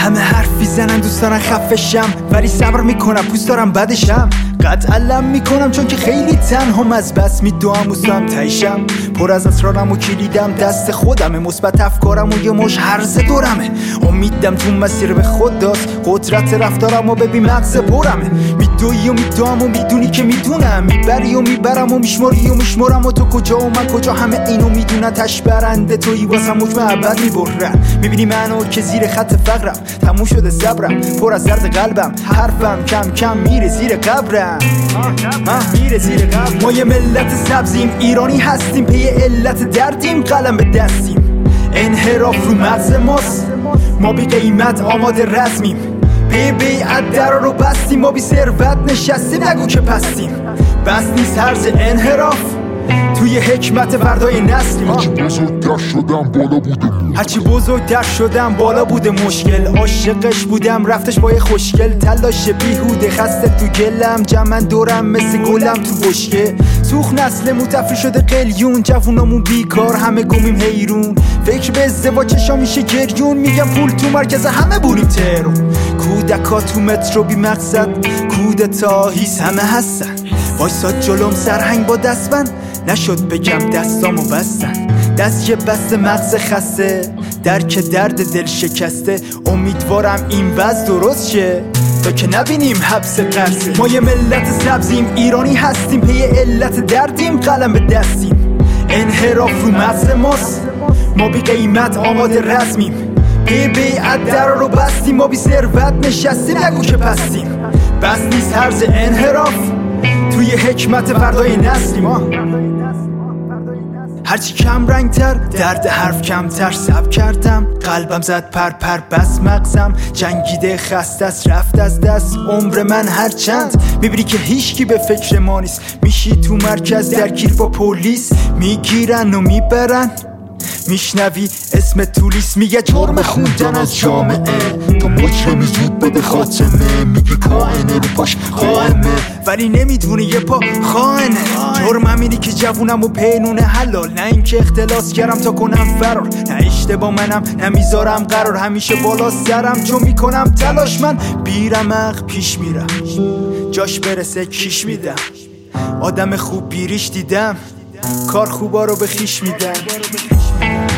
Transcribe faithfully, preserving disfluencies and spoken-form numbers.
همه حرف میزنن دوست دارن خفشم، ولی صبر میکنم پوست دارم بدشم. قد علم میکنم چون که خیلی تنهام، از بس میدوام دوستم تایشم. پر از اسرارم و کلیدم دست خودمه، مثبت افکارم و یه مش هرز دورمه. امیدم تو مسیر به خود داست، قدرت رفتارم و ببین مغز پرمه. میدوی و میدوام و میدونی که میدونم، میبری و میبرم و میشماری و میشمارم. و تو کجا و من کجا همه اینو میدونن. تش برنده تویی واسم حکم ابد میبرن. میبینی منو که زیر خط فقرم، تموم شده صبرم پر از درد قلبم. حرفم کم کم میره زیر قبرم، میره زیر قبرم. ما یه ملت سبزیم، ایرانی هستیم، پی علت دردیم، قلم به دستیم. انحراف رو مغز ماست، ما بی قیمت آماده رسمیم. پی بیعت در رو بستیم، ما بی ثروت نشستیم، نگو که پستیم. بس نیست هرز انحراف، توی حکمت فردای نسلیم. هرچی بزرگتر شدم بالا بوده هرچی بزرگتر شدم بالا بوده مشکل. عاشقش بودم رفتش با یه خوشگل، تلاش بیهوده خسته تو گلم. جمن دورم مثل گلم تو بشکه. سوخ نسلمون تفری شده قلیون، جوونامون بیکار همه گمیم حیرون. فکر به ازدواج چشا میشه گریون، میگم پول تو مرکز همه بوریم ترون. کودکا تو مترو بی مقصد، کودتا هیس همه هستن. وایساد جلوم سرهنگ با دستبند، نشد بگم دستامو بستن. دست که بست مغز خسته، درک درد دل شکسته. امیدوارم این وضع درست شه تا که نبینیم حبس قرصه. ما یه ملت سبزیم، ایرانی هستیم، پی علت دردیم، قلم به دستیم. انحراف رو مغز ماست، ما بی قیمت آماده رسمیم. پی بیعت در رو بستیم، ما بی ثروت نشستیم، نگو که پستیم. بس نیست هرز انحراف، توی حکمت فردای نسلیم. ما هرچی کم رنگ تر، درد حرف کمتر. سب کردم قلبم زد پر پر، بس مغزم جنگیده خسته است، رفت از دست عمر من هر چند. میبینی که هیچکی به فکر ما نیست، میشی تو مرکز درگیر با پلیس. میگیرن و میبرن، میشنوی اسم تولیس میگه جرم خوندن از جامعه. تو مجرمی زود بده خاتمه، میگی کائنه رو پاش قائمه، ولی نمیدونی یه پا خائنه. جرم همینی که جوونم و پینونه حلال، نه این که اختلاس کردم تا کنم فرار. نه اشتباه منم نمیذارم قرار، همیشه بالا سرم چون میکنم تلاش. من بیرمق پیش میرم، جاش برسه کیش میدم. آدم خوب بیریش دیدم، کار خوبا رو به خیش میدم.